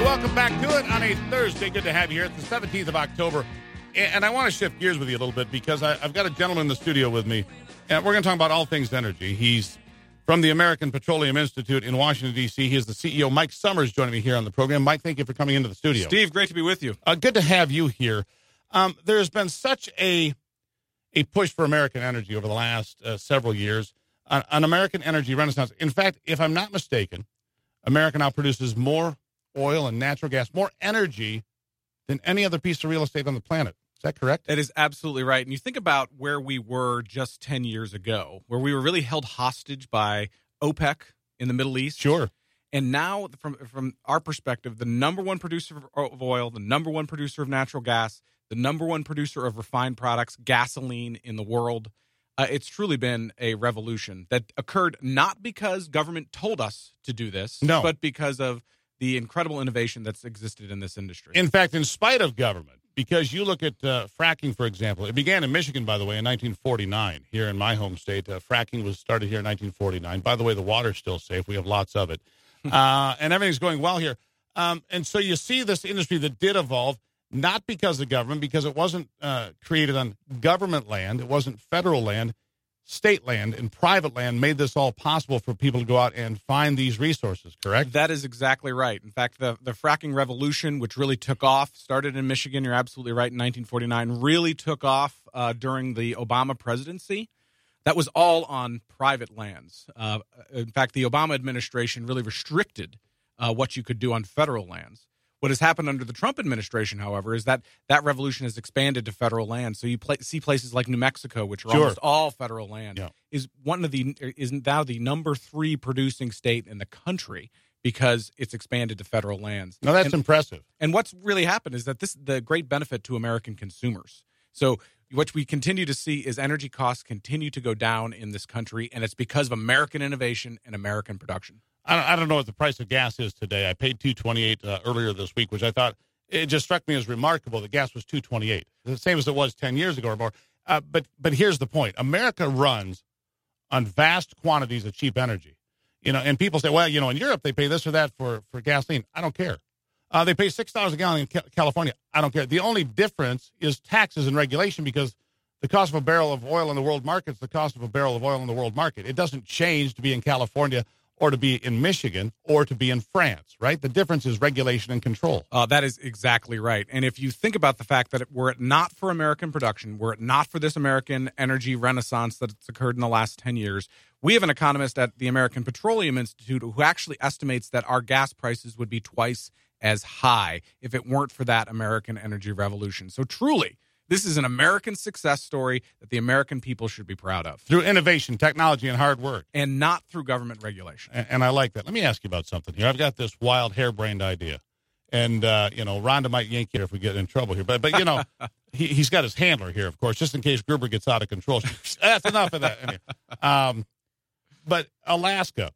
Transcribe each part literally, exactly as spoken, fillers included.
welcome back to it on a Thursday. Good to have you here. It's the seventeenth of October. And I want to shift gears with you a little bit because I, I've got a gentleman in the studio with me. And we're going to talk about all things energy. He's from the American Petroleum Institute in Washington, D C. He is the C E O. Mike Summers joining me here on the program. Mike, thank you for coming into the studio. Steve, great to be with you. Uh, good to have you here. Um, there's been such a a push for American energy over the last uh, several years, uh, an American energy renaissance. In fact, if I'm not mistaken, America now produces more oil and natural gas, more energy than any other piece of real estate on the planet. Is that correct? That is absolutely right. And you think about where we were just ten years ago, where we were really held hostage by OPEC in the Middle East. Sure. And now, from from our perspective, the number one producer of oil, the number one producer of natural gas, the number one producer of refined products, gasoline in the world, uh, it's truly been a revolution that occurred not because government told us to do this, no. but because of the incredible innovation that's existed in this industry. In fact, in spite of government, because you look at uh, fracking, for example. It began in Michigan, by the way, in nineteen forty-nine. Here in my home state, uh, fracking was started here in nineteen forty-nine. By the way, the water's still safe. We have lots of it. uh, and everything's going well here. Um, and so you see this industry that did evolve, not because of government, because it wasn't uh, created on government land. It wasn't federal land. State land and private land made this all possible for people to go out and find these resources, correct? That is exactly right. In fact, the, the fracking revolution, which really took off, started in Michigan, you're absolutely right, in nineteen forty-nine, really took off uh, during the Obama presidency. That was all on private lands. Uh, in fact, the Obama administration really restricted uh, what you could do on federal lands. What has happened under the Trump administration, however, is that that revolution has expanded to federal land. So you play, see places like New Mexico, which are Sure. almost all federal land, yeah. is one of the is now the number three producing state in the country because it's expanded to federal lands. Now that's and, impressive. And what's really happened is that this is the great benefit to American consumers. So what we continue to see is energy costs continue to go down in this country, and it's because of American innovation and American production. I don't, I don't know what the price of gas is today. I paid two twenty-eight uh, earlier this week, which I thought it just struck me as remarkable that gas was two twenty-eight, the same as it was ten years ago or more. Uh, but but here's the point: America runs on vast quantities of cheap energy. You know, and people say, well, you know, in Europe they pay this or that for for gasoline. I don't care. Uh, they pay six dollars a gallon in ca- California. I don't care. The only difference is taxes and regulation because the cost of a barrel of oil in the world market is the cost of a barrel of oil in the world market. It doesn't change to be in California or to be in Michigan, or to be in France, right? The difference is regulation and control. Uh, that is exactly right. And if you think about the fact that were it not for American production, were it not for this American energy renaissance that's occurred in the last ten years, we have an economist at the American Petroleum Institute who actually estimates that our gas prices would be twice as high if it weren't for that American energy revolution. So truly, this is an American success story that the American people should be proud of. Through innovation, technology, and hard work. And not through government regulation. And, and I like that. Let me ask you about something here. I've got this wild, harebrained idea. And, uh, you know, Rhonda might yank you if we get in trouble here. But, but you know, he, he's got his handler here, of course, just in case Gruber gets out of control. That's enough of that. Anyway. Um, but Alaska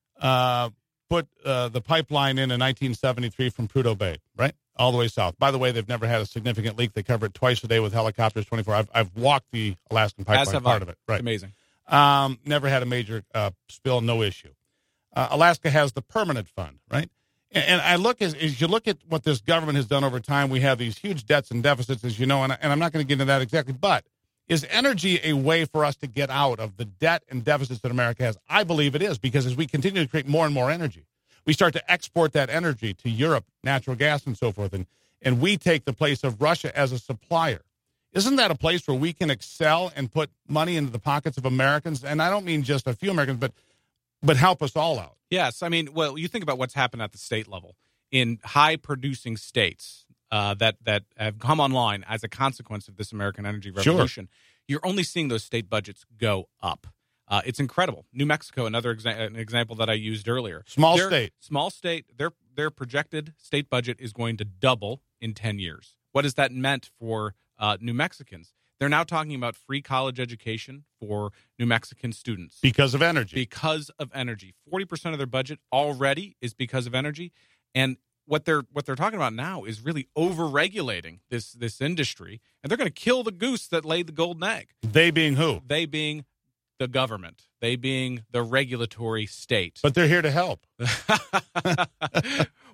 uh, put uh, the pipeline in in nineteen seventy-three from Prudhoe Bay, right? All the way south. By the way, they've never had a significant leak. They cover it twice a day with helicopters, twenty-four. I've, I've walked the Alaskan pipeline, As have part I. of it. Right. It's amazing. Um, never had a major uh, spill, no issue. Uh, Alaska has the permanent fund, right? And, and I look, as, as you look at what this government has done over time, we have these huge debts and deficits, as you know, and, and I'm not going to get into that exactly, but is energy a way for us to get out of the debt and deficits that America has? I believe it is, because as we continue to create more and more energy, we start to export that energy to Europe, natural gas and so forth, and, and we take the place of Russia as a supplier. Isn't that a place where we can excel and put money into the pockets of Americans? And I don't mean just a few Americans, but but help us all out. Yes. I mean, well, you think about what's happened at the state level in high-producing states uh, that, that have come online as a consequence of this American energy revolution. Sure. You're only seeing those state budgets go up. Uh, it's incredible. New Mexico, another exa- an example that I used earlier. Small their, state. Small state. Their their projected state budget is going to double in ten years. What has that meant for uh, New Mexicans? They're now talking about free college education for New Mexican students. Because of energy. Because of energy. forty percent of their budget already is because of energy. And what they're what they're talking about now is really over-regulating this, this industry. And they're going to kill the goose that laid the golden egg. They being who? They being the government, they being the regulatory state. But they're here to help.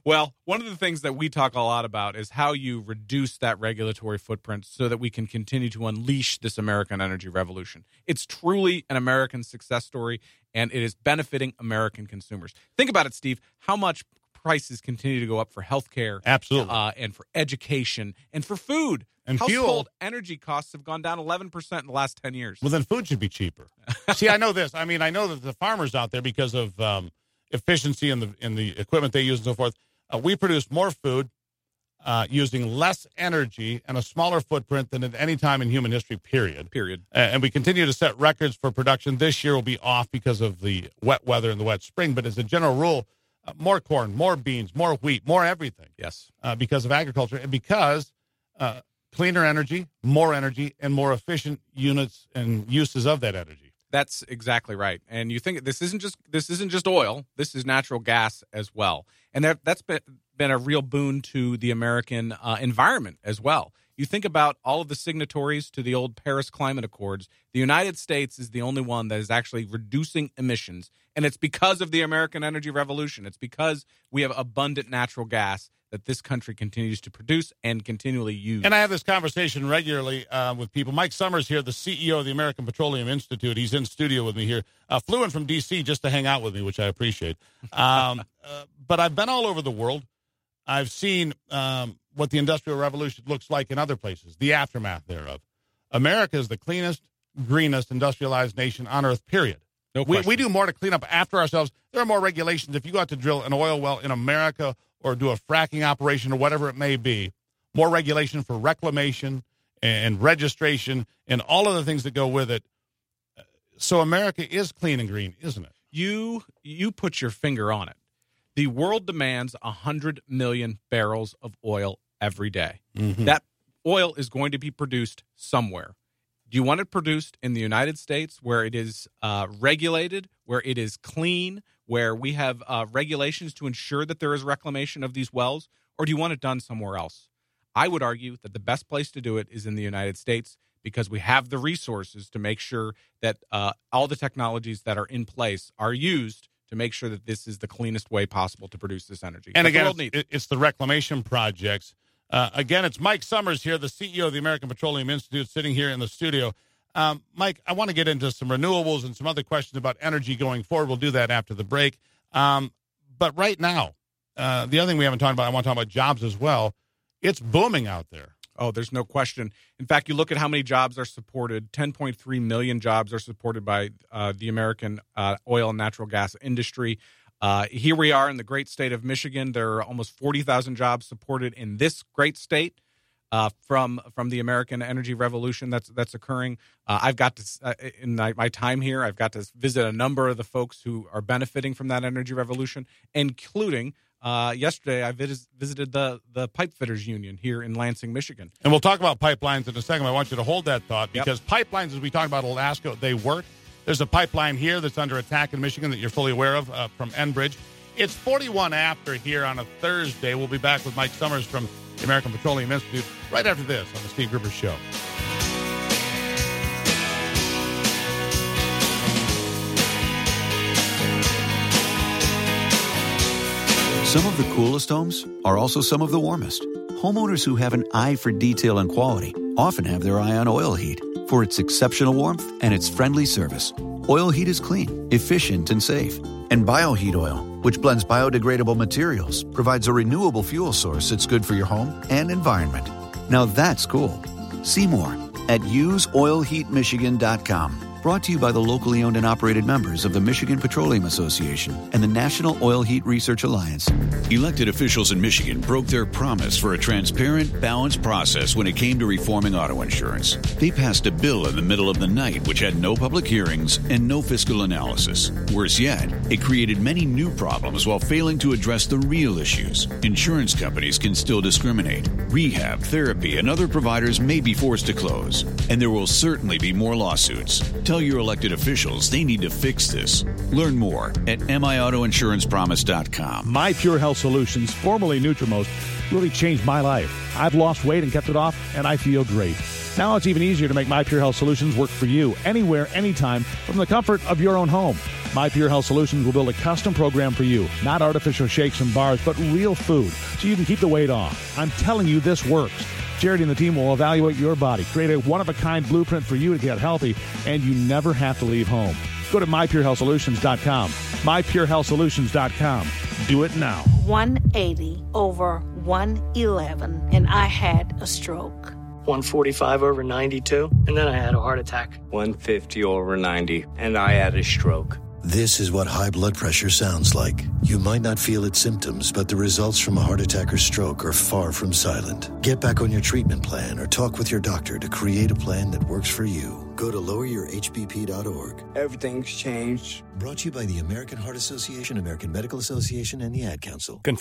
Well, one of the things that we talk a lot about is how you reduce that regulatory footprint so that we can continue to unleash this American energy revolution. It's truly an American success story, and it is benefiting American consumers. Think about it, Steve. How much prices continue to go up for healthcare, absolutely, uh, and for education, and for food. And household fuel. energy costs have gone down eleven percent in the last ten years. Well, then food should be cheaper. See, I know this. I mean, I know that the farmers out there, because of um, efficiency in the in the equipment they use and so forth, uh, we produce more food uh, using less energy and a smaller footprint than at any time in human history, period. Period. Uh, and we continue to set records for production. This year will be off because of the wet weather and the wet spring, but as a general rule, uh, more corn, more beans, more wheat, more everything. Yes. Uh, because of agriculture and because uh, cleaner energy, more energy, and more efficient units and uses of that energy. That's exactly right. And you think this isn't just this isn't just oil. This is natural gas as well. And that, that's been, been a real boon to the American uh, environment as well. You think about all of the signatories to the old Paris Climate Accords. The United States is the only one that is actually reducing emissions. And it's because of the American energy revolution. It's because we have abundant natural gas that this country continues to produce and continually use. And I have this conversation regularly uh, with people. Mike Summers here, the C E O of the American Petroleum Institute. He's in studio with me here. Uh, flew in from D C just to hang out with me, which I appreciate. Um, uh, but I've been all over the world. I've seen um, what the Industrial Revolution looks like in other places, the aftermath thereof. America is the cleanest, greenest industrialized nation on earth, period. No we, question. we do more to clean up after ourselves. There are more regulations. If you go out to drill an oil well in America or do a fracking operation or whatever it may be, more regulation for reclamation and registration and all of the things that go with it. So America is clean and green, isn't it? You you put your finger on it. The world demands one hundred million barrels of oil every day. Mm-hmm. That oil is going to be produced somewhere. Do you want it produced in the United States where it is uh, regulated, where it is clean, where we have uh, regulations to ensure that there is reclamation of these wells, or do you want it done somewhere else? I would argue that the best place to do it is in the United States because we have the resources to make sure that uh, all the technologies that are in place are used to make sure that this is the cleanest way possible to produce this energy. And That's again, the world needs. it's, it's the reclamation projects. Uh, again, it's Mike Summers here, the C E O of the American Petroleum Institute, sitting here in the studio. Um, Mike, I want to get into some renewables and some other questions about energy going forward. We'll do that after the break. Um, but right now, uh, the other thing we haven't talked about, I want to talk about jobs as well. It's booming out there. Oh, there's no question. In fact, you look at how many jobs are supported. ten point three million jobs are supported by uh, the American uh, oil and natural gas industry. Uh, here we are in the great state of Michigan. There are almost forty thousand jobs supported in this great state uh, from from the American energy revolution that's that's occurring. Uh, I've got to, uh, in my, my time here, I've got to visit a number of the folks who are benefiting from that energy revolution, including uh, yesterday I vis- visited the, the Pipe Fitters Union here in Lansing, Michigan. And we'll talk about pipelines in a second. I want you to hold that thought Yep. because pipelines, as we talked about Alaska, they work. There's a pipeline here that's under attack in Michigan that you're fully aware of uh, from Enbridge. It's forty-one after here on a Thursday. We'll be back with Mike Summers from the American Petroleum Institute right after this on the Steve Gruber Show. Some of the coolest homes are also some of the warmest. Homeowners who have an eye for detail and quality often have their eye on Oil Heat for its exceptional warmth and its friendly service. Oil Heat is clean, efficient, and safe. And BioHeat Oil, which blends biodegradable materials, provides a renewable fuel source that's good for your home and environment. Now that's cool. See more at use oil heat michigan dot com. Brought to you by the locally owned and operated members of the Michigan Petroleum Association and the National Oil Heat Research Alliance. Elected officials in Michigan broke their promise for a transparent, balanced process when it came to reforming auto insurance. They passed a bill in the middle of the night which had no public hearings and no fiscal analysis. Worse yet, it created many new problems while failing to address the real issues. Insurance companies can still discriminate. Rehab, therapy, and other providers may be forced to close. And there will certainly be more lawsuits. Tell your elected officials they need to fix this. Learn more at m i auto insurance promise dot com. My Pure Health Solutions, formerly Nutrimost, really changed my life. I've lost weight and kept it off, and I feel great. Now it's even easier to make My Pure Health Solutions work for you, anywhere, anytime, from the comfort of your own home. My Pure Health Solutions will build a custom program for you, not artificial shakes and bars, but real food, so you can keep the weight off. I'm telling you, this works. Charity and the team will evaluate your body, create a one-of-a-kind blueprint for you to get healthy, and you never have to leave home. Go to my pure health solutions dot com. my pure health solutions dot com. Do it now. one eighty over one eleven, and I had a stroke. one forty-five over ninety-two, and then I had a heart attack. one fifty over ninety, and I had a stroke. This is what high blood pressure sounds like. You might not feel its symptoms, but the results from a heart attack or stroke are far from silent. Get back on your treatment plan or talk with your doctor to create a plan that works for you. Go to lower your h b p dot org. Everything's changed. Brought to you by the American Heart Association, American Medical Association, and the Ad Council. Confirm